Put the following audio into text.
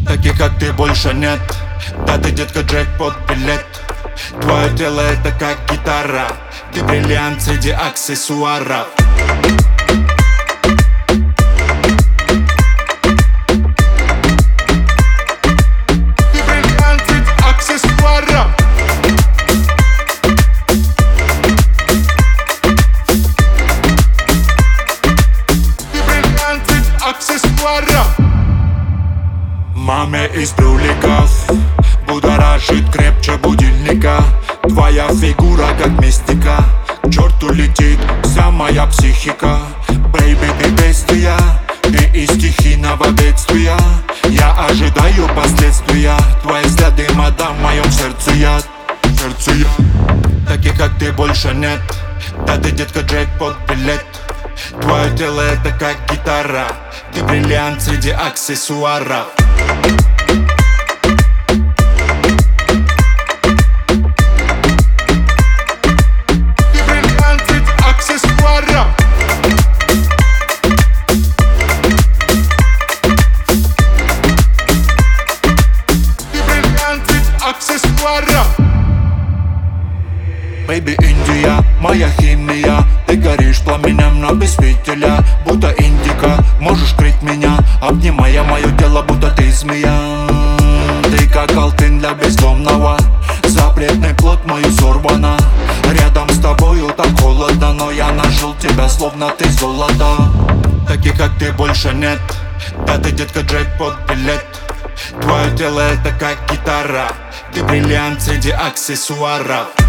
Таких как ты больше нет. Да ты, детка, джекпот билет. Твое тело это как гитара. Ты бриллиант среди аксессуаров. Ты бриллиант среди аксессуаров. Ты бриллиант среди аксессуаров. Маме из брюликов будоражит крепче будильника. Твоя фигура как мистика. К черту летит вся моя психика. Бэйби, ты бестия, ты из стихийного бедствия. Я ожидаю последствия. Твои взгляды, мадам, в моем сердце яд. Таких как ты больше нет. Да ты, детка, джекпот билет. Твое тело это как гитара. Ты бриллиант среди аксессуаров. Ты бриллиант среди аксессуаров. Ты бриллиант среди аксессуаров. Бэйби, Индия, моя химия. Ты горишь пламенем, но без фитиля. Будто индика, можешь крыть меня, обнимая мое тело, будто ты змея. Ты как алтын для бездомного. Запретный плод мою сорвана. Рядом с тобою так холодно, но я нашел тебя, словно ты золото. Таких как ты больше нет. Да ты, детка, джекпот билет. Твое тело это как гитара. Ты бриллиант среди аксессуаров.